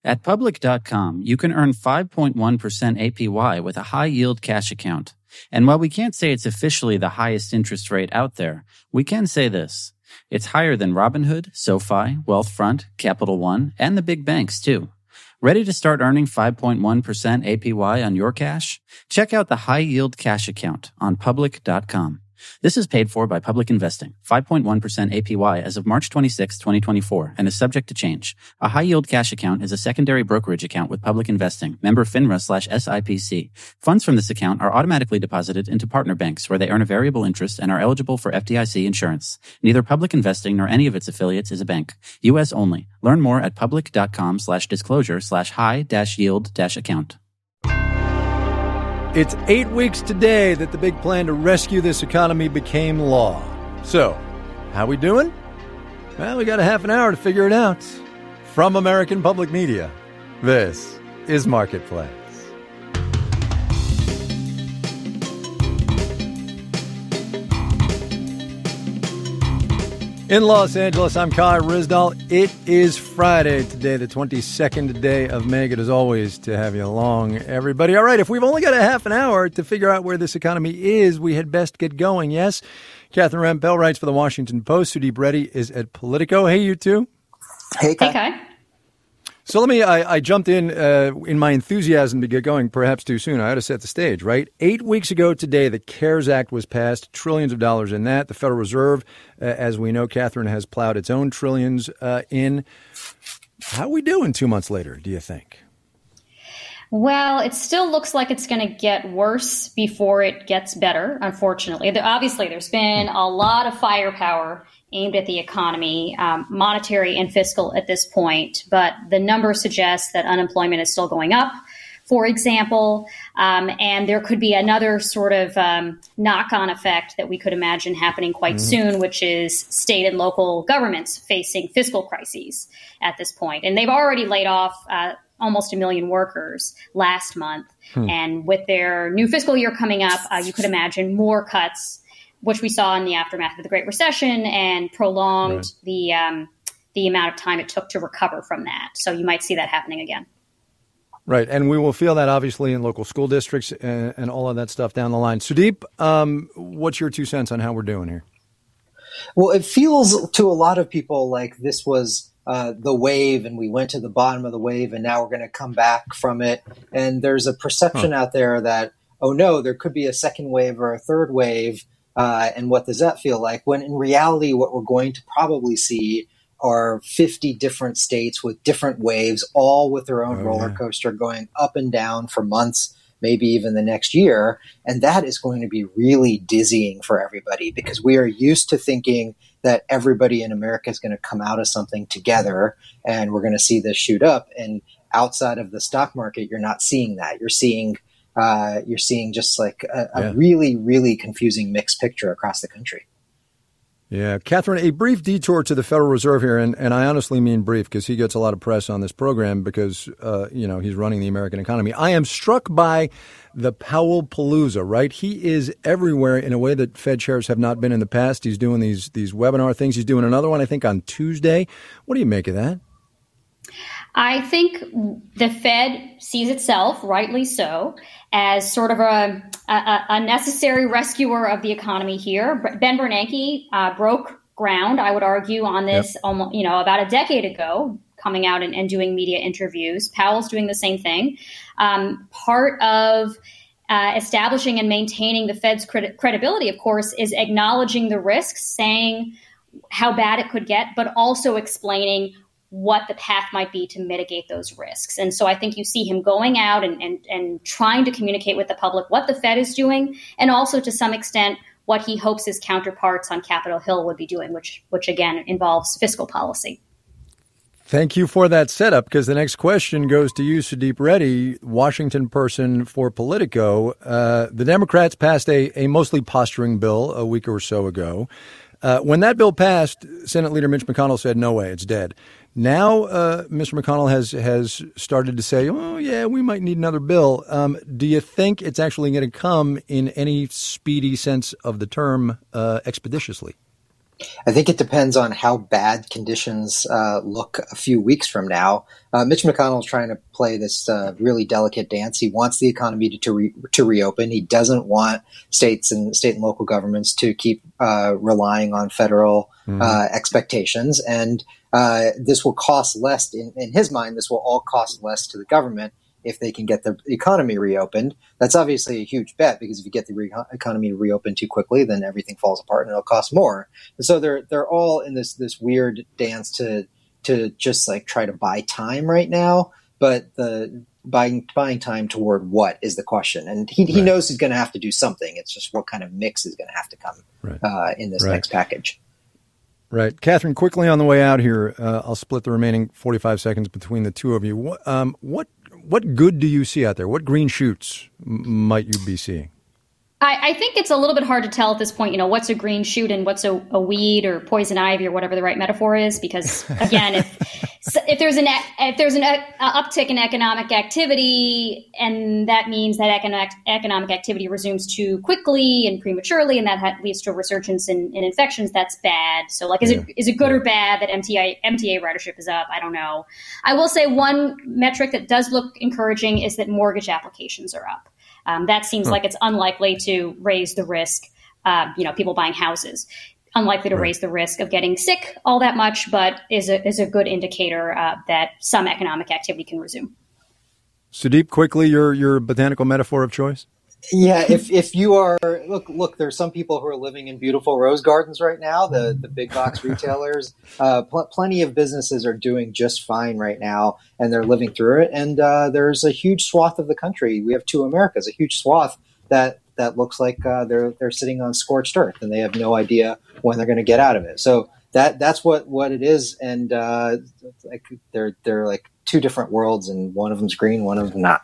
At Public.com, you can earn 5.1% APY with a high-yield cash account. And while we can't say it's officially the highest interest rate out there, we can say this. It's higher than Robinhood, SoFi, Wealthfront, Capital One, and the big banks, too. Ready to start earning 5.1% APY on your cash? Check out the high-yield cash account on Public.com. This is paid for by Public Investing, 5.1% APY as of March 26, 2024, and is subject to change. A high-yield cash account is a secondary brokerage account with Public Investing, member FINRA/SIPC. Funds from this account are automatically deposited into partner banks where they earn a variable interest and are eligible for FDIC insurance. Neither Public Investing nor any of its affiliates is a bank. U.S. only. Learn more at public.com/disclosure/high-yield-account. It's 8 weeks today that the big plan to rescue this economy became law. So, how we doing? Well, we got a half an hour to figure it out. From American Public Media, this is Marketplace. In Los Angeles, I'm Kai Ryssdal. It is Friday today, the 22nd day of May. Good as always to have you along, everybody. All right, if we've only got a half an hour to figure out where this economy is, we had best get going, yes? Catherine Rampell writes for the Washington Post. Sudeep Reddy is at Politico. Hey, you two. Hey, Kai. So I jumped in my enthusiasm to get going perhaps too soon. I had to set the stage, right? 8 weeks ago today, the CARES Act was passed, trillions of dollars in that. The Federal Reserve, as we know, Catherine, has plowed its own trillions in. How are we doing 2 months later, do you think? Well, it still looks like it's going to get worse before it gets better, unfortunately. Obviously, there's been a lot of firepower aimed at the economy, monetary and fiscal at this point, but the numbers suggest that unemployment is still going up, for example, and there could be another sort of knock-on effect that we could imagine happening quite soon, which is state and local governments facing fiscal crises at this point. And they've already laid off almost 1 million workers last month. And with their new fiscal year coming up, you could imagine more cuts, which we saw in the aftermath of the Great Recession, and prolonged the amount of time it took to recover from that. So you might see that happening again. Right. And we will feel that, obviously, in local school districts and all of that stuff down the line. Sudeep, what's your 2 cents on how we're doing here? Well, it feels to a lot of people like this was the wave, and we went to the bottom of the wave, and now we're going to come back from it. And there's a perception out there that, oh, no, there could be a second wave or a third wave. And what does that feel like? When in reality, what we're going to probably see are 50 different states with different waves, all with their own roller coaster going up and down for months, maybe even the next year. And that is going to be really dizzying for everybody, because we are used to thinking that everybody in America is going to come out of something together and we're going to see this shoot up. And outside of the stock market, you're not seeing that. You're seeing just like a really, really confusing mixed picture across the country. Yeah. Catherine, a brief detour to the Federal Reserve here, and I honestly mean brief because he gets a lot of press on this program because, he's running the American economy. I am struck by the Powell-palooza, right? He is everywhere in a way that Fed chairs have not been in the past. He's doing these webinar things. He's doing another one, I think, on Tuesday. What do you make of that? I think the Fed sees itself, rightly so, as sort of a necessary rescuer of the economy here. Ben Bernanke broke ground, I would argue, on this about a decade ago, coming out and doing media interviews. Powell's doing the same thing. Part of establishing and maintaining the Fed's credibility, of course, is acknowledging the risks, saying how bad it could get, but also explaining what the path might be to mitigate those risks. And so I think you see him going out and trying to communicate with the public what the Fed is doing, and also to some extent what he hopes his counterparts on Capitol Hill would be doing, which again involves fiscal policy. Thank you for that setup, because the next question goes to you, Sudeep Reddy, Washington person for Politico. The Democrats passed a mostly posturing bill a week or so ago. When that bill passed, Senate Leader Mitch McConnell said, no way, it's dead. Now, Mr. McConnell has started to say, oh, yeah, we might need another bill. Do you think it's actually going to come in any speedy sense of the term expeditiously? I think it depends on how bad conditions look a few weeks from now. Mitch McConnell is trying to play this really delicate dance. He wants the economy to reopen. He doesn't want state and local governments to keep relying on federal expectations. And this will cost less, in his mind, this will all cost less to the government if they can get the economy reopened. That's obviously a huge bet, because if you get the economy to reopen too quickly, then everything falls apart and it'll cost more. And so they're all in this weird dance to just like try to buy time right now. But the buying time toward what is the question. And he knows he's going to have to do something. It's just what kind of mix is going to have to come in this next package. Right. Catherine, quickly on the way out here, I'll split the remaining 45 seconds between the two of you. What good do you see out there? What green shoots might you be seeing? I think it's a little bit hard to tell at this point, what's a green shoot and what's a weed or poison ivy or whatever the right metaphor is. Because again, if there's an uptick in economic activity, and that means that economic activity resumes too quickly and prematurely, and that leads to a resurgence in infections, that's bad. So, is it good or bad that MTA ridership is up? I don't know. I will say one metric that does look encouraging is that mortgage applications are up. That seems like it's unlikely to raise the risk, people buying houses, unlikely to raise the risk of getting sick all that much, but is a good indicator that some economic activity can resume. Sudeep, quickly, your botanical metaphor of choice? Yeah, if you are look, there's some people who are living in beautiful rose gardens right now. The big box retailers, plenty of businesses are doing just fine right now, and they're living through it. And there's a huge swath of the country. We have two Americas, a huge swath that looks like they're sitting on scorched earth, and they have no idea when they're going to get out of it. So that's what it is. And they're like two different worlds, and one of them's green, one of them not.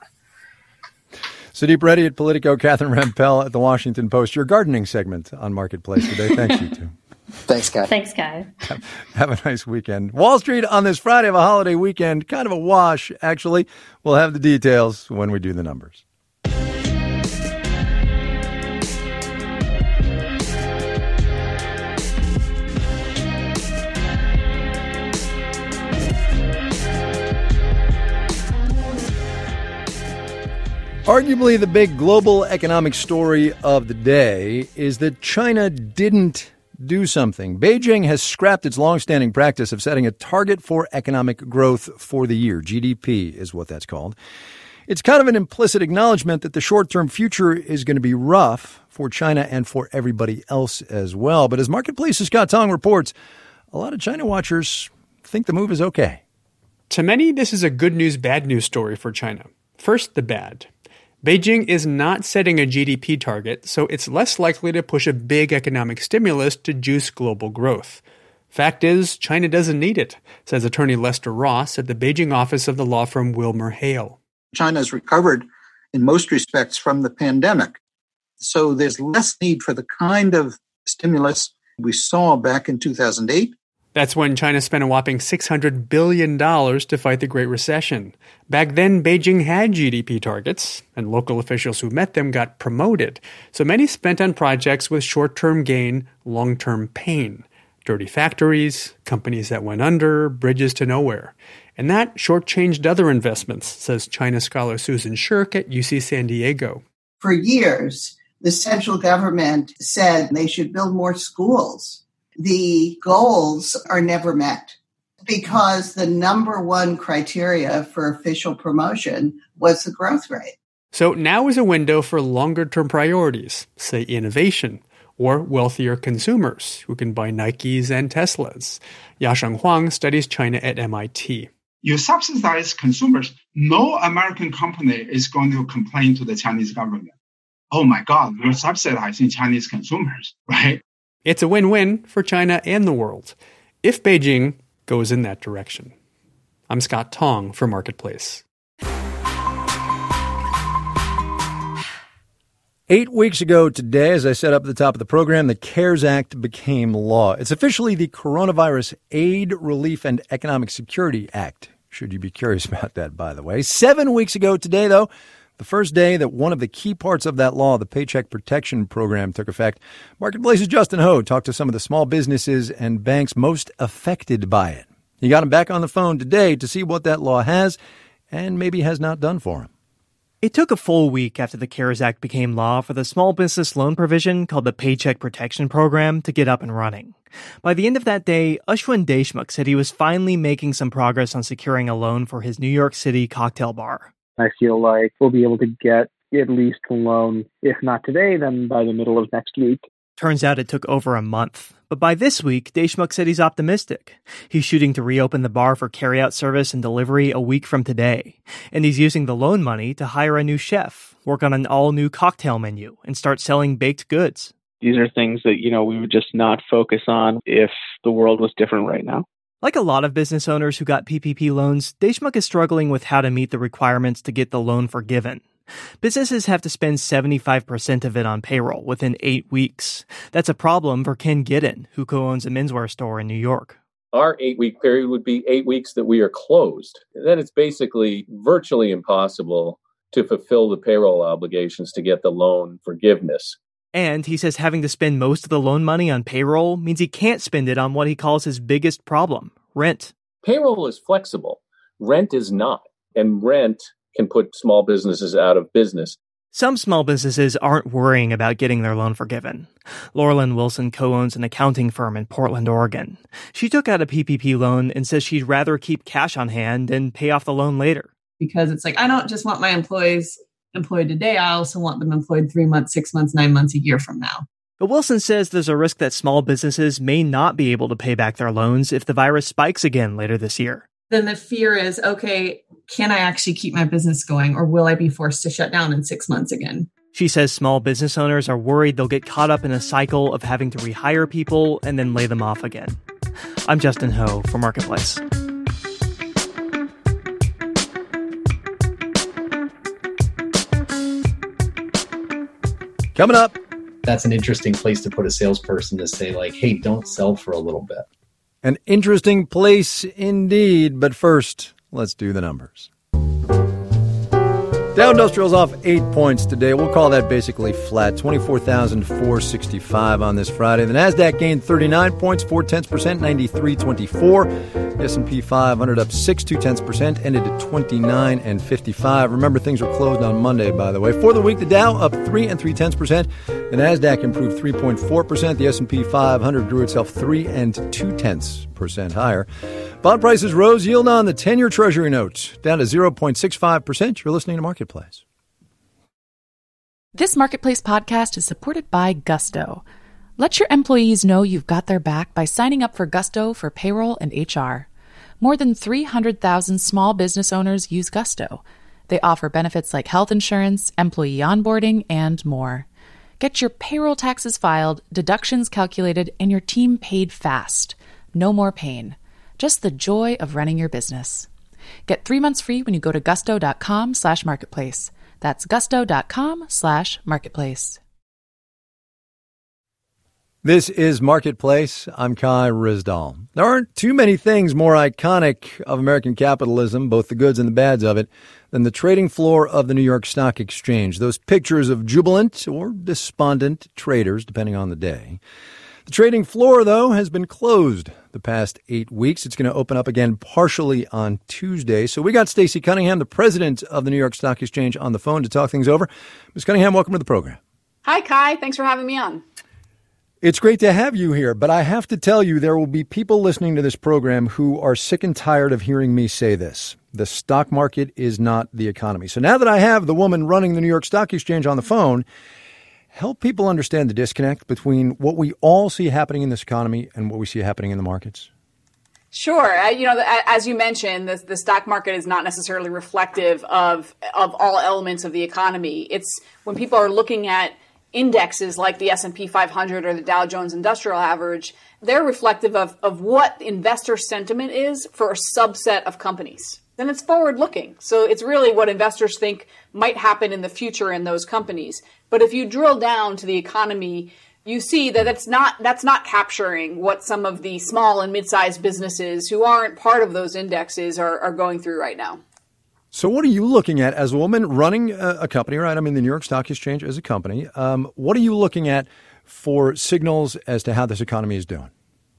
Sudeep Reddy at Politico, Catherine Rampell at The Washington Post. Your gardening segment on Marketplace today. Thanks, you two. Thanks, Guy. Thanks, Guy. Have a nice weekend. Wall Street on this Friday of a holiday weekend, kind of a wash, actually. We'll have the details when we do the numbers. Arguably, the big global economic story of the day is that China didn't do something. Beijing has scrapped its longstanding practice of setting a target for economic growth for the year. GDP is what that's called. It's kind of an implicit acknowledgement that the short-term future is going to be rough for China and for everybody else as well. But as Marketplace's Scott Tong reports, a lot of China watchers think the move is okay. To many, this is a good news, bad news story for China. First, the bad. Beijing is not setting a GDP target, so it's less likely to push a big economic stimulus to juice global growth. Fact is, China doesn't need it, says attorney Lester Ross at the Beijing office of the law firm Wilmer Hale. China has recovered in most respects from the pandemic, so there's less need for the kind of stimulus we saw back in 2008. That's when China spent a whopping $600 billion to fight the Great Recession. Back then, Beijing had GDP targets, and local officials who met them got promoted. So many spent on projects with short-term gain, long-term pain. Dirty factories, companies that went under, bridges to nowhere. And that shortchanged other investments, says China scholar Susan Shirk at UC San Diego. For years, the central government said they should build more schools. The goals are never met because the number one criteria for official promotion was the growth rate. So now is a window for longer-term priorities, say innovation, or wealthier consumers who can buy Nikes and Teslas. Yasheng Huang studies China at MIT. You subsidize consumers, no American company is going to complain to the Chinese government. Oh my God, you're subsidizing Chinese consumers, right? It's a win-win for China and the world, if Beijing goes in that direction. I'm Scott Tong for Marketplace. 8 weeks ago today, as I said up at the top of the program, the CARES Act became law. It's officially the Coronavirus Aid, Relief, and Economic Security Act. Should you be curious about that, by the way. 7 weeks ago today, though, the first day that one of the key parts of that law, the Paycheck Protection Program, took effect. Marketplace's Justin Ho talked to some of the small businesses and banks most affected by it. He got him back on the phone today to see what that law has and maybe has not done for him. It took a full week after the CARES Act became law for the small business loan provision called the Paycheck Protection Program to get up and running. By the end of that day, Ashwin Deshmukh said he was finally making some progress on securing a loan for his New York City cocktail bar. I feel like we'll be able to get at least a loan, if not today, then by the middle of next week. Turns out it took over a month. But by this week, Deshmukh said he's optimistic. He's shooting to reopen the bar for carryout service and delivery a week from today. And he's using the loan money to hire a new chef, work on an all-new cocktail menu, and start selling baked goods. These are things that, we would just not focus on if the world was different right now. Like a lot of business owners who got PPP loans, Deshmukh is struggling with how to meet the requirements to get the loan forgiven. Businesses have to spend 75% of it on payroll within 8 weeks. That's a problem for Ken Giddin, who co-owns a menswear store in New York. Our 8-week period would be 8 weeks that we are closed. Then it's basically virtually impossible to fulfill the payroll obligations to get the loan forgiveness. And he says having to spend most of the loan money on payroll means he can't spend it on what he calls his biggest problem, rent. Payroll is flexible. Rent is not. And rent can put small businesses out of business. Some small businesses aren't worrying about getting their loan forgiven. Laurelyn Wilson co-owns an accounting firm in Portland, Oregon. She took out a PPP loan and says she'd rather keep cash on hand and pay off the loan later. Because it's like, I don't just want my employees employed today. I also want them employed 3 months, 6 months, 9 months, a year from now. But Wilson says there's a risk that small businesses may not be able to pay back their loans if the virus spikes again later this year. Then the fear is, okay, can I actually keep my business going, or will I be forced to shut down in 6 months again? She says small business owners are worried they'll get caught up in a cycle of having to rehire people and then lay them off again. I'm Justin Ho for Marketplace. Coming up. That's an interesting place to put a salesperson to say, like, hey, don't sell for a little bit. An interesting place indeed. But first, let's do the numbers. Dow Industrial's off 8 points today. We'll call that basically flat. 24,465 on this Friday. The Nasdaq gained 39 points, 0.4%, 93.24. The S&P 500 up 0.6%, ended at 29.55. Remember, things were closed on Monday, by the way. For the week, the Dow up 3.3%. The Nasdaq improved 3.4%. The S&P 500 grew itself 3.2% higher. Bond prices rose. Yield on the 10-year Treasury note down to 0.65%. You're listening to Marketplace. This Marketplace podcast is supported by Gusto. Let your employees know you've got their back by signing up for Gusto for payroll and HR. More than 300,000 small business owners use Gusto. They offer benefits like health insurance, employee onboarding, and more. Get your payroll taxes filed, deductions calculated, and your team paid fast. No more pain. Just the joy of running your business. Get 3 months free when you go to gusto.com/marketplace. That's gusto.com/marketplace. This is Marketplace. I'm Kai Ryssdal. There aren't too many things more iconic of American capitalism, both the goods and the bads of it, than the trading floor of the New York Stock Exchange. Those pictures of jubilant or despondent traders, depending on the day. The trading floor, though, has been closed the past 8 weeks. It's going to open up again partially on Tuesday. So we got Stacey Cunningham, the president of the New York Stock Exchange, on the phone to talk things over. Ms. Cunningham, welcome to the program. Hi, Kai. Thanks for having me on. It's great to have you here, but I have to tell you there will be people listening to this program who are sick and tired of hearing me say this. The stock market is not the economy. So now that I have the woman running the New York Stock Exchange on the phone, help people understand the disconnect between what we all see happening in this economy and what we see happening in the markets. Sure. As you mentioned, the stock market is not necessarily reflective of all elements of the economy. It's when people are looking at indexes like the S&P 500 or the Dow Jones Industrial Average, they're reflective of what investor sentiment is for a subset of companies. Then it's forward-looking. So it's really what investors think might happen in the future in those companies. But if you drill down to the economy, you see that that's not capturing what some of the small and mid-sized businesses who aren't part of those indexes are going through right now. So what are you looking at as a woman running a company, right? I mean, the New York Stock Exchange is a company. What are you looking at for signals as to how this economy is doing?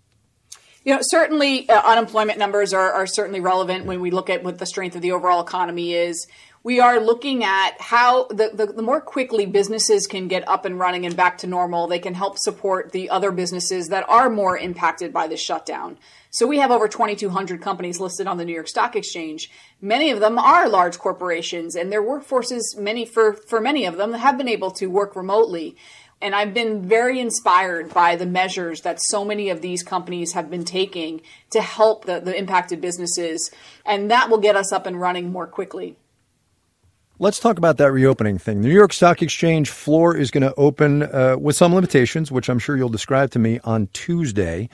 Certainly unemployment numbers are certainly relevant when we look at what the strength of the overall economy is. We are looking at how the more quickly businesses can get up and running and back to normal, they can help support the other businesses that are more impacted by this shutdown. So we have over 2,200 companies listed on the New York Stock Exchange. Many of them are large corporations, and their workforces, for many of them, have been able to work remotely. And I've been very inspired by the measures that so many of these companies have been taking to help the impacted businesses, and that will get us up and running more quickly. Let's talk about that reopening thing. The New York Stock Exchange floor is going to open with some limitations, which I'm sure you'll describe to me on Tuesday.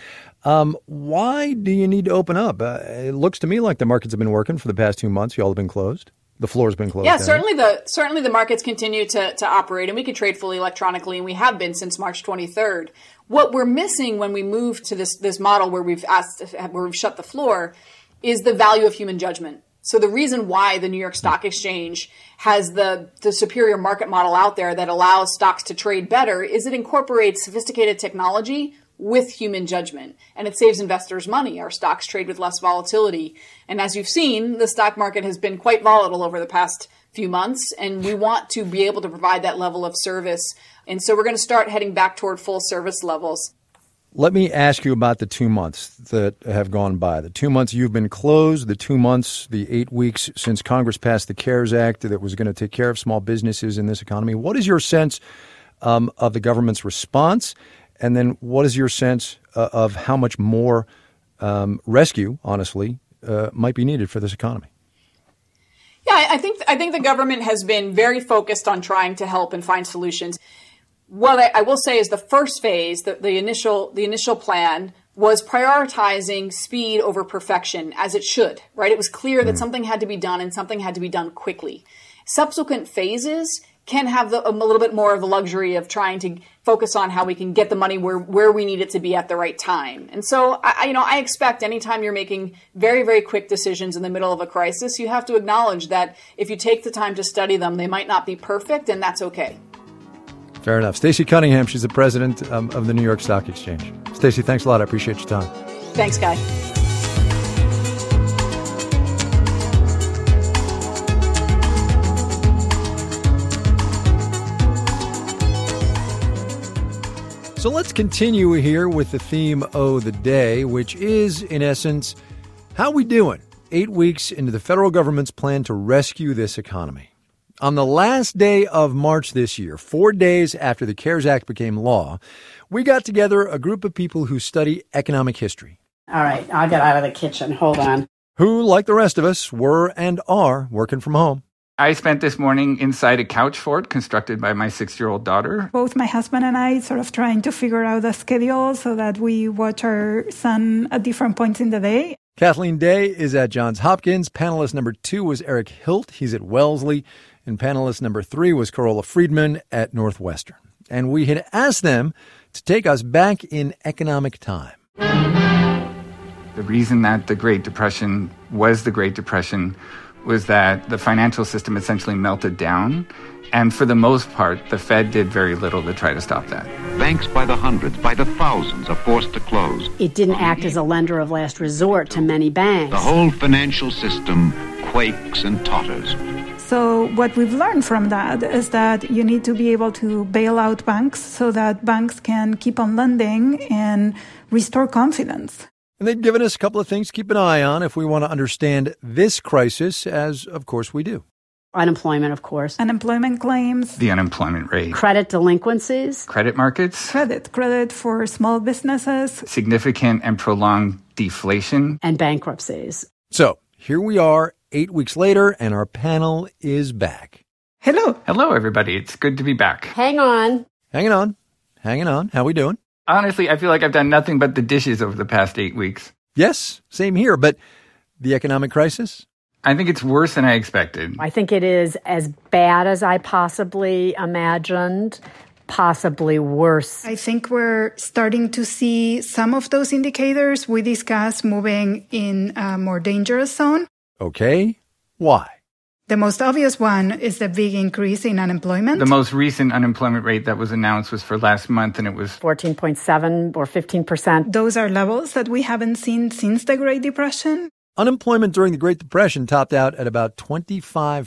Why do you need to open up? It looks to me like the markets have been working for the past 2 months. You all have been closed. The floor's been closed. Yeah, certainly the markets continue to operate, and we can trade fully electronically, and we have been since March 23rd. What we're missing when we move to this model where we've shut the floor is the value of human judgment. So the reason why the New York Stock Exchange has the superior market model out there that allows stocks to trade better is it incorporates sophisticated technology with human judgment, and it saves investors money. Our stocks trade with less volatility. And as you've seen, the stock market has been quite volatile over the past few months, and we want to be able to provide that level of service. And so we're going to start heading back toward full service levels. Let me ask you about the 2 months that have gone by. The 2 months you've been closed, the 2 months, the 8 weeks since Congress passed the CARES Act that was going to take care of small businesses in this economy. What is your sense of the government's response? And then what is your sense of how much more rescue, honestly, might be needed for this economy? Yeah, I think the government has been very focused on trying to help and find solutions. What I will say is the first phase, the initial plan, was prioritizing speed over perfection, as it should, right? It was clear that something had to be done and something had to be done quickly. Subsequent phases can have a little bit more of the luxury of trying to focus on how we can get the money where we need it to be at the right time. And so, I expect anytime you're making very, very quick decisions in the middle of a crisis, you have to acknowledge that if you take the time to study them, they might not be perfect, and that's okay. Fair enough. Stacey Cunningham, she's the president of the New York Stock Exchange. Stacey, thanks a lot. I appreciate your time. Thanks, Guy. So let's continue here with the theme of the day, which is, in essence, how we doing 8 weeks into the federal government's plan to rescue this economy. On the last day of March this year, 4 days after the CARES Act became law, we got together a group of people who study economic history. All right, I'll get out of the kitchen. Hold on. Who, like the rest of us, were and are working from home. I spent this morning inside a couch fort constructed by my 6-year-old daughter. Both my husband and I sort of trying to figure out the schedule so that we watch our son at different points in the day. Kathleen Day is at Johns Hopkins. Panelist number 2 was Eric Hilt. He's at Wellesley. And panelist number 3 was Carola Friedman at Northwestern. And we had asked them to take us back in economic time. The reason that the Great Depression was the Great Depression was that the financial system essentially melted down. And for the most part, the Fed did very little to try to stop that. Banks by the hundreds, by the thousands are forced to close. It didn't act as a lender of last resort to many banks. The whole financial system quakes and totters. So what we've learned from that is that you need to be able to bail out banks so that banks can keep on lending and restore confidence. And they've given us a couple of things to keep an eye on if we want to understand this crisis, as of course we do. Unemployment, of course. Unemployment claims. The unemployment rate. Credit delinquencies. Credit markets. Credit for small businesses. Significant and prolonged deflation. And bankruptcies. So here we are 8 weeks later, and our panel is back. Hello. Hello, everybody. It's good to be back. Hang on. Hanging on. How we doing? Honestly, I feel like I've done nothing but the dishes over the past 8 weeks. Yes, same here. But the economic crisis? I think it's worse than I expected. I think it is as bad as I possibly imagined, possibly worse. I think we're starting to see some of those indicators we discussed moving in a more dangerous zone. Okay. Why? The most obvious one is the big increase in unemployment. The most recent unemployment rate that was announced was for last month, and it was 14.7 or 15%. Those are levels that we haven't seen since the Great Depression. Unemployment during the Great Depression topped out at about 25%,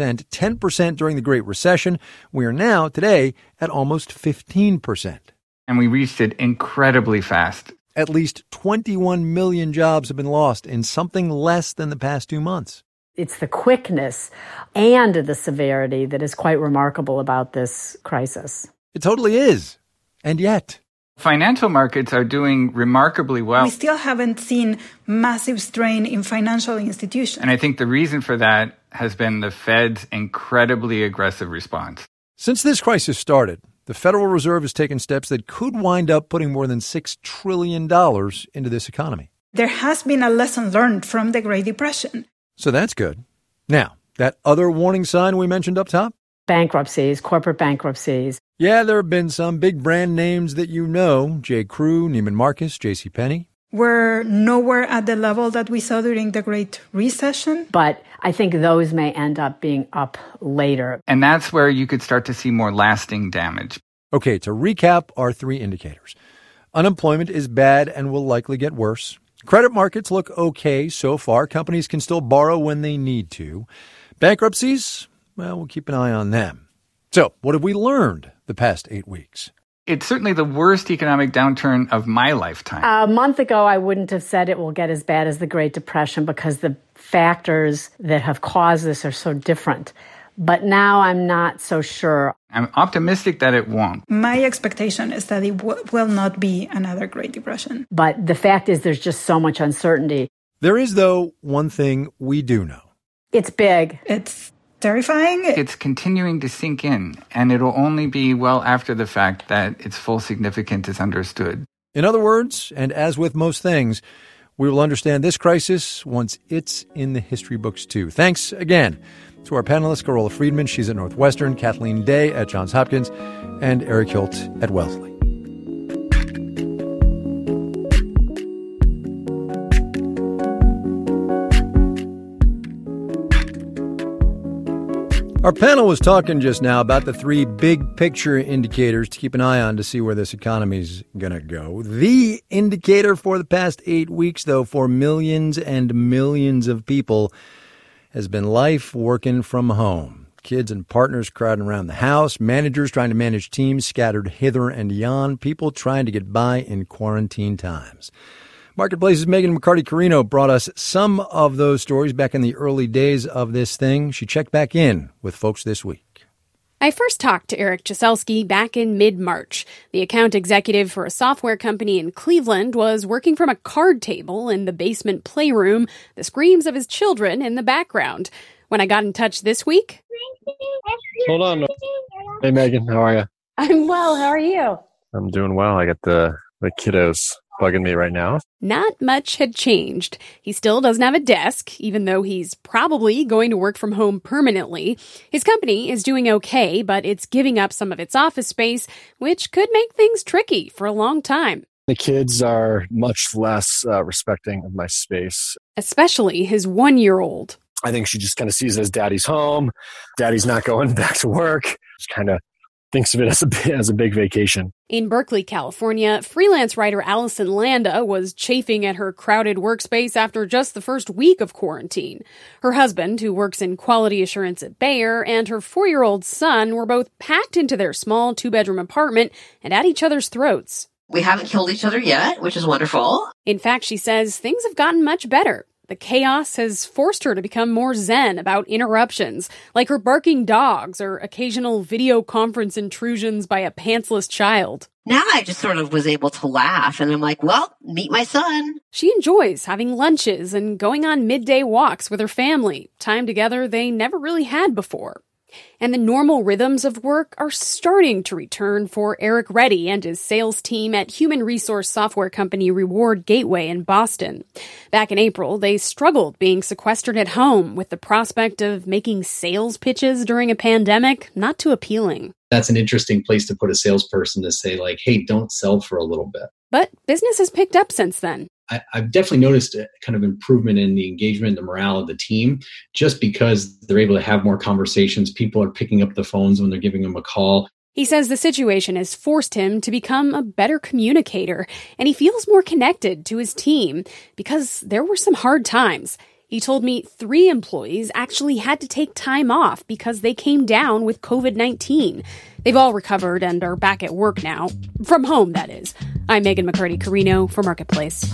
10% during the Great Recession. We are now, today, at almost 15%. And we reached it incredibly fast. At least 21 million jobs have been lost in something less than the past 2 months. It's the quickness and the severity that is quite remarkable about this crisis. It totally is. And yet, financial markets are doing remarkably well. We still haven't seen massive strain in financial institutions. And I think the reason for that has been the Fed's incredibly aggressive response. Since this crisis started, the Federal Reserve has taken steps that could wind up putting more than $6 trillion into this economy. There has been a lesson learned from the Great Depression. So that's good. Now, that other warning sign we mentioned up top? Bankruptcies, corporate bankruptcies. Yeah, there have been some big brand names that you know, J. Crew, Neiman Marcus, JCPenney. We're nowhere at the level that we saw during the Great Recession. But I think those may end up being up later. And that's where you could start to see more lasting damage. Okay, to recap our 3 indicators. Unemployment is bad and will likely get worse. Credit markets look okay so far. Companies can still borrow when they need to. Bankruptcies, well, we'll keep an eye on them. So, what have we learned the past 8 weeks? It's certainly the worst economic downturn of my lifetime. A month ago, I wouldn't have said it will get as bad as the Great Depression because the factors that have caused this are so different. But now I'm not so sure. I'm optimistic that it won't. My expectation is that it will not be another Great Depression. But the fact is there's just so much uncertainty. There is, though, one thing we do know. It's big. It's terrifying. It's continuing to sink in, and it'll only be well after the fact that its full significance is understood. In other words, and as with most things, we will understand this crisis once it's in the history books, too. Thanks again to our panelists, Carola Friedman, she's at Northwestern, Kathleen Day at Johns Hopkins, and Eric Hilt at Wellesley. Our panel was talking just now about the 3 big picture indicators to keep an eye on to see where this economy's going to go. The indicator for the past 8 weeks, though, for millions and millions of people has been life working from home. Kids and partners crowding around the house, managers trying to manage teams scattered hither and yon, people trying to get by in quarantine times. Marketplace's Megan McCarty-Carino brought us some of those stories back in the early days of this thing. She checked back in with folks this week. I first talked to Eric Jaselski back in mid-March. The account executive for a software company in Cleveland was working from a card table in the basement playroom, the screams of his children in the background. When I got in touch this week... Hold on. Hey, Megan, how are you? I'm well. How are you? I'm doing well. I got the kiddos bugging me right now. Not much had changed. He still doesn't have a desk, even though he's probably going to work from home permanently. His company is doing okay, but it's giving up some of its office space, which could make things tricky for a long time. The kids are much less respecting of my space. Especially his 1-year-old. I think she just kind of sees it as daddy's home. Daddy's not going back to work. Just kind of thinks of it as a big vacation. In Berkeley, California, freelance writer Allison Landa was chafing at her crowded workspace after just the first week of quarantine. Her husband, who works in quality assurance at Bayer, and her 4-year-old son were both packed into their small 2-bedroom apartment and at each other's throats. We haven't killed each other yet, which is wonderful. In fact, she says things have gotten much better. The chaos has forced her to become more zen about interruptions, like her barking dogs or occasional video conference intrusions by a pantsless child. Now I just sort of was able to laugh, and I'm like, well, meet my son. She enjoys having lunches and going on midday walks with her family, time together they never really had before. And the normal rhythms of work are starting to return for Eric Reddy and his sales team at human resource software company Reward Gateway in Boston. Back in April, they struggled being sequestered at home with the prospect of making sales pitches during a pandemic not too appealing. That's an interesting place to put a salesperson to say, like, hey, don't sell for a little bit. But business has picked up since then. I've definitely noticed a kind of improvement in the engagement, the morale of the team, just because they're able to have more conversations. People are picking up the phones when they're giving them a call. He says the situation has forced him to become a better communicator, and he feels more connected to his team because there were some hard times. He told me 3 employees actually had to take time off because they came down with COVID-19. They've all recovered and are back at work now. From home, that is. I'm Megan McCurdy-Carino for Marketplace.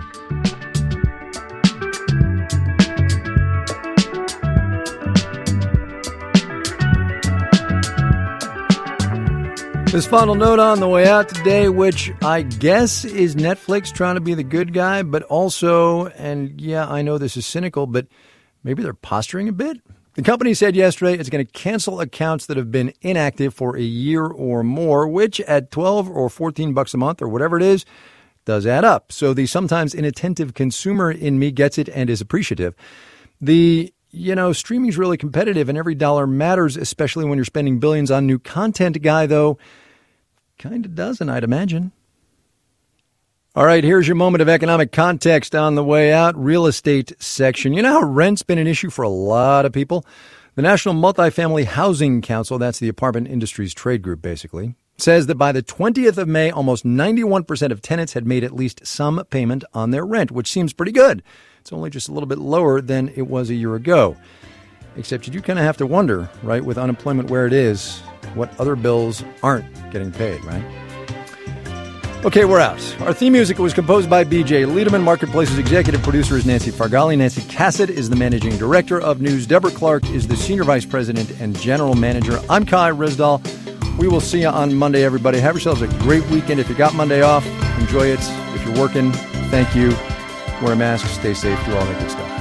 This final note on the way out today, which I guess is Netflix trying to be the good guy, but also, and yeah, I know this is cynical, but maybe they're posturing a bit. The company said yesterday it's going to cancel accounts that have been inactive for a year or more, which at $12 or $14 a month or whatever it is, does add up. So the sometimes inattentive consumer in me gets it and is appreciative. Streaming's really competitive and every dollar matters, especially when you're spending billions on new content, guy, though. Kind of doesn't, I'd imagine. All right, here's your moment of economic context on the way out. Real estate section. You know how rent's been an issue for a lot of people? The National Multifamily Housing Council, that's the apartment industry's trade group, basically, says that by the 20th of May, almost 91% of tenants had made at least some payment on their rent, which seems pretty good. It's only just a little bit lower than it was a year ago. Except you do kind of have to wonder, right, with unemployment where it is, what other bills aren't getting paid, right? Okay, we're out. Our theme music was composed by B.J. Liederman. Marketplace's executive producer is Nancy Fargali. Nancy Cassett is the managing director of news. Deborah Clark is the senior vice president and general manager. I'm Kai Rizdal. We will see you on Monday, everybody. Have yourselves a great weekend. If you got Monday off, enjoy it. If you're working, thank you. Wear a mask, stay safe, do all that good stuff.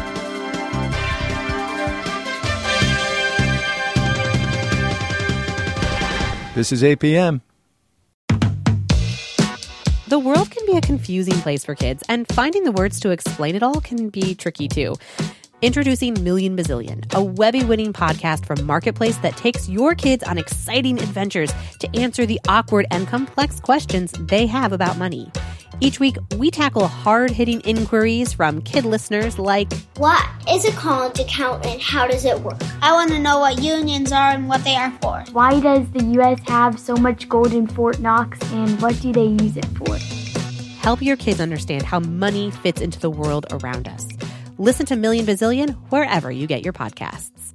This is APM. The world can be a confusing place for kids, and finding the words to explain it all can be tricky too. Introducing Million Bazillion, a Webby-winning podcast from Marketplace that takes your kids on exciting adventures to answer the awkward and complex questions they have about money. Each week, we tackle hard-hitting inquiries from kid listeners like, what is a college account and how does it work? I want to know what unions are and what they are for. Why does the U.S. have so much gold in Fort Knox and what do they use it for? Help your kids understand how money fits into the world around us. Listen to Million Bazillion wherever you get your podcasts.